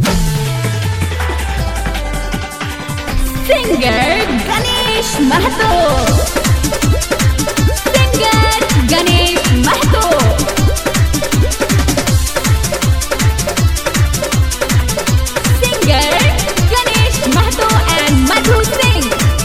Singer Ganesh Mahato. Singer Ganesh Mahato. Singer Ganesh Mahato and Madhu Singh.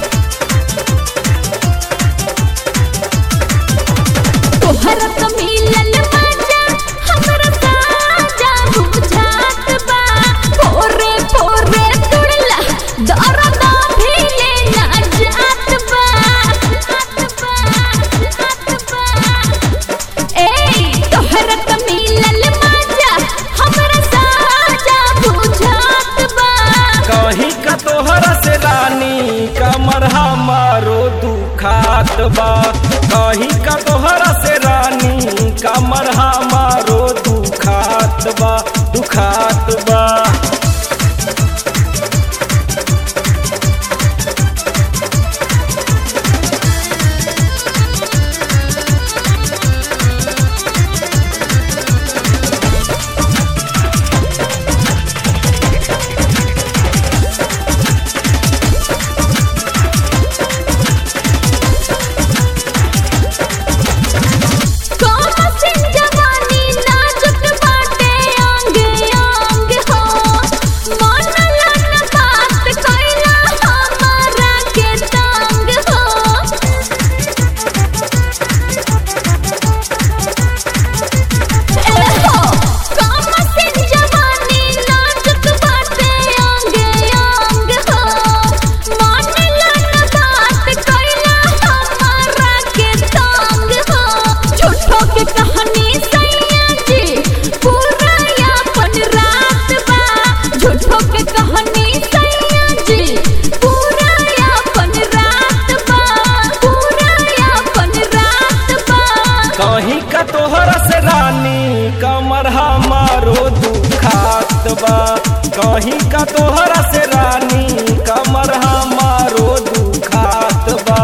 तोहरा तो मिलल मजा हमरा साजा बुझात बा पोरे पोरे तुड़ला दर्द भी लेना जात बा ए तोहरा तो मिलल मजा हमरा साजा बुझात बा कहीं का तोहरा से रानी कमर हमारो दुखात बा कहीं का तोहरा से रानी कमर हमारो दुखात बा दुखात बा कहीं का तोहरा से रानी कमर हमारो दुखात बा कहीं का तोहरा से रानी कमर हमारो दुखात बा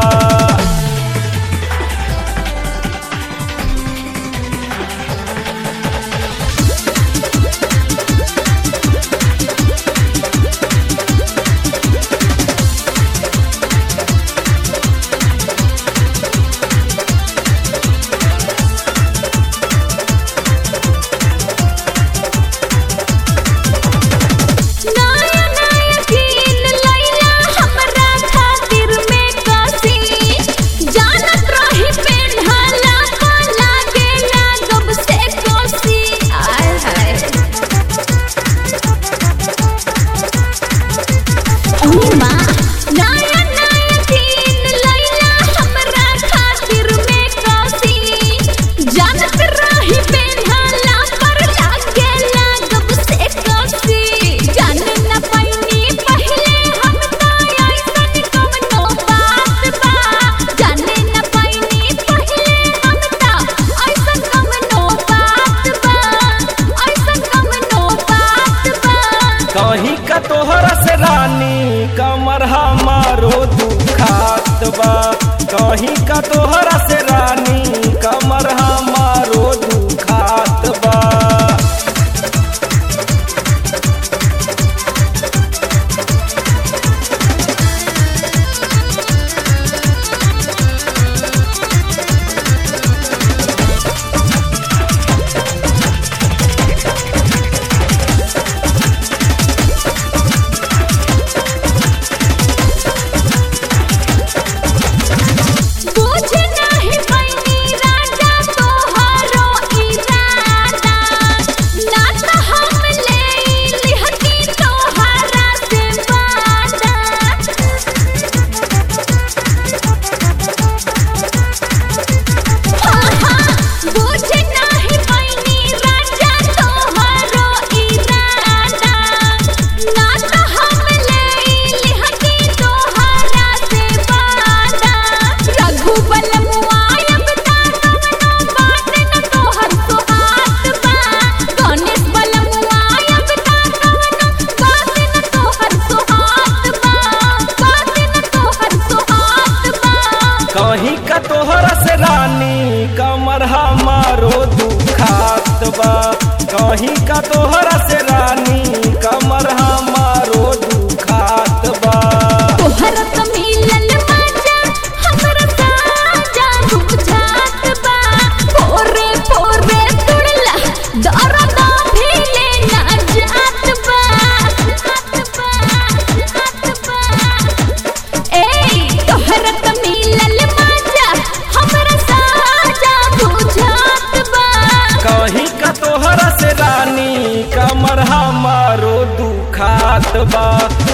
कहीं का तोहरा से रानी कमर हमारो दुखात बा कहीं का तोहरा से रानी कमर हमारो दुखात बा बुझ नहीं पैनी राजा तो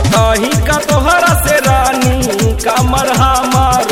कहीं का तोहरा से रानी कमर हमारो